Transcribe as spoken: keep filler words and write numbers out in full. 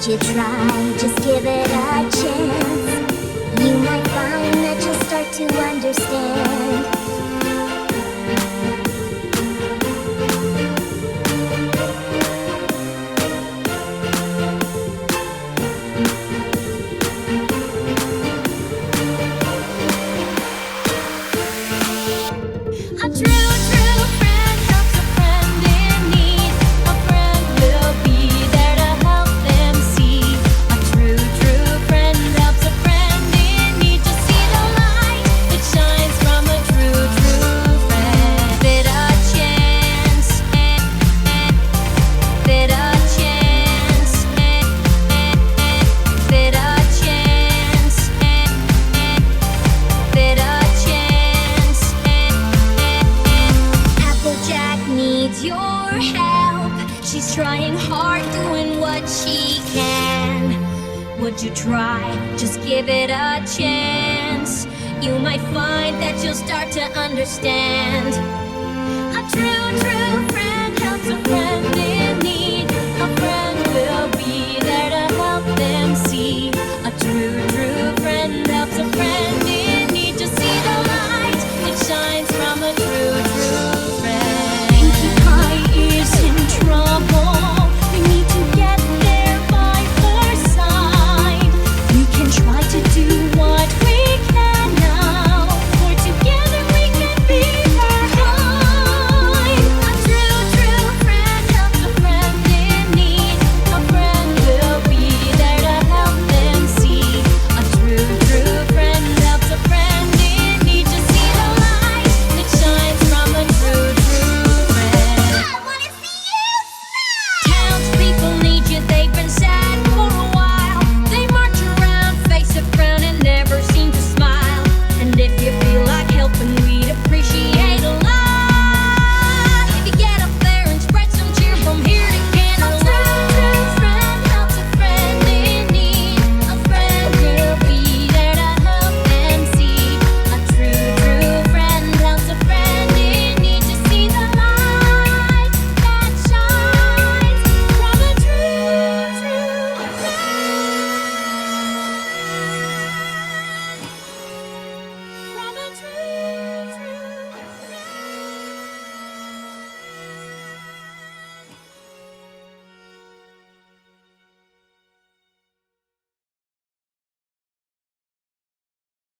Would you try? Just give it a chance. You might find that you'll start to understand. A true, true friend helps a friend in need. A friend will be there to help them see. A true, true friend helps a friend in need to see the light that shines from a true, true friend. Bit a chance, bit a chance, bit a chance, bit a chance. Applejack needs your help. She's trying hard, doing what she can. Would you try? Just give it a chance. You might find that you'll start to understand.